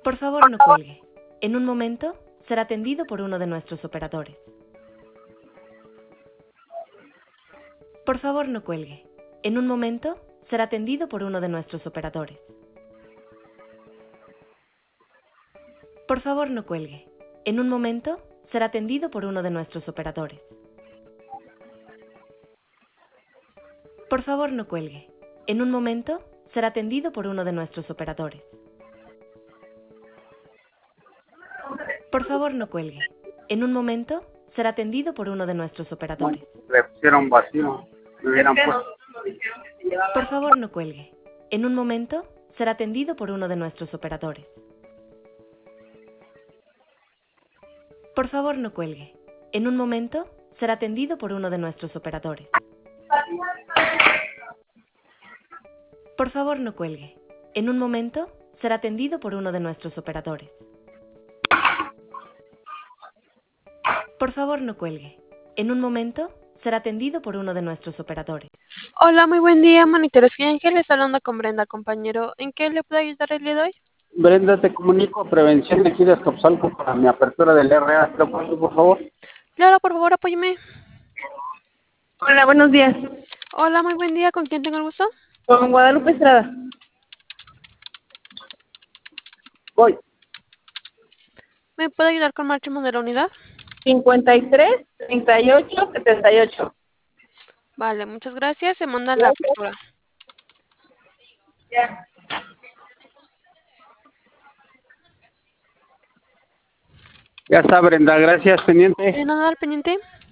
Por favor, no cuelgue. En un momento, será atendido por uno de nuestros operadores. Por favor, no cuelgue. En un momento, será atendido por uno de nuestros operadores. Por favor, no cuelgue. En un momento, será atendido por uno de nuestros operadores. Por favor, no cuelgue. En un momento, será atendido por uno de nuestros operadores. Por favor, no cuelgue. En un momento, será atendido por uno de nuestros operadores. Le pusieron vacío. Me hubieran puesto. Por favor, no cuelgue. En un momento, será atendido por uno de nuestros operadores. Por favor, no cuelgue. En un momento, será atendido por uno de nuestros operadores. Por favor, no cuelgue. En un momento, será atendido por uno de nuestros operadores. Por favor, no cuelgue. En un momento, será atendido por uno de nuestros operadores. Hola, muy buen día, monitores y ángeles, hablando con Brenda, compañero. ¿En qué le puedo ayudar el día de hoy? Brenda, te comunico a prevención de aquí de Azcapotzalco para mi apertura del RA. ¿Te lo paso, por favor? Claro, por favor, apóyeme. Hola, buenos días. Hola, muy buen día, ¿con quién tengo el gusto? Con Guadalupe Estrada. Voy. ¿Me puede ayudar con máximo de la unidad? 53, 38, 78. Vale, muchas gracias, se manda la apertura. Ya. Ya está, Brenda. Gracias, pendiente. ¿Tiene nada al pendiente?